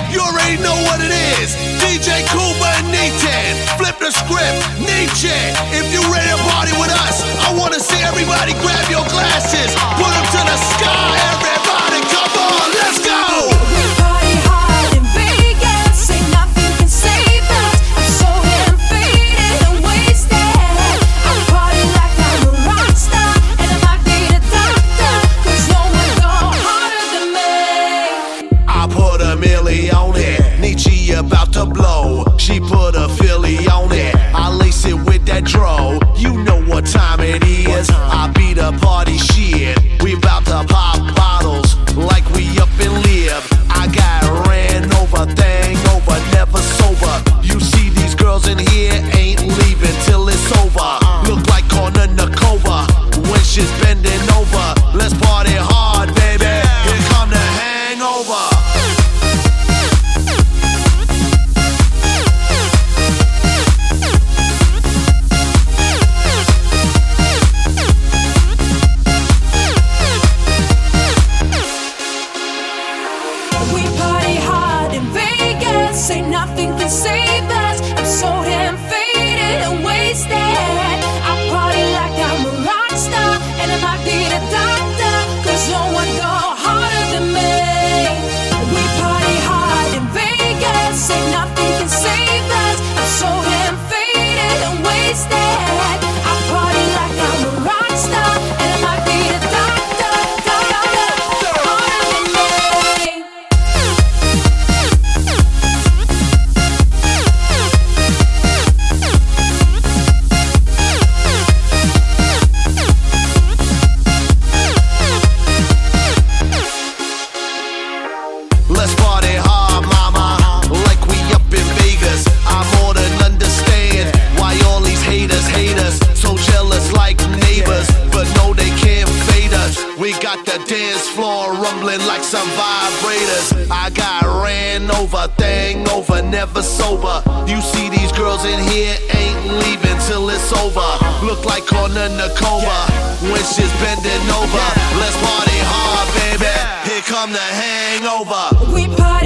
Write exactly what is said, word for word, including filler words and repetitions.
You already know what it is. D J Kuba and Nitan. Flip the script, Nietzsche. If you ready to party with us, I wanna see everybody grab your glasses. Put them to the sky, everybody, come on, let's go. We party hard in Vegas, ain't nothing can save us. I'm so damn faded and wasted. I party like I'm a rock star, and I might need a doctor, cause no one go harder than me. I put a milli on it, Nietzsche about to blow. She put a Philly on it, I lace it with that dro. You know what time it is, I beat the party shit. We about to pop bottles like we up and live. I got ran over, thing over, never sober. You see these girls in here ain't leaving till it's over. Look like Kornakova when she's bending over. Let's party hard, baby, here come the hangover. We party hard in Vegas, ain't nothing can save us. I'm so damn faded and wasted. I party like I'm a rock star, and I might need a doctor, cause no one go harder than me. We party hard in Vegas, ain't nothing can save us. I'm so damn faded and wasted. I party like I'm a rock star, and I might need a doctor, doctor, harder than me. Let's party hard, mama, like we up in Vegas. I more than understand why all these haters hate us. So jealous like neighbors, but no they can't fade us. We got the dance floor rumbling like some vibrators. I got ran over, thing over, never sober. You see these girls in here ain't leaving till it's over. Look like Kornakova when she's bending over. Let's party hard, baby, here come the hangover. We party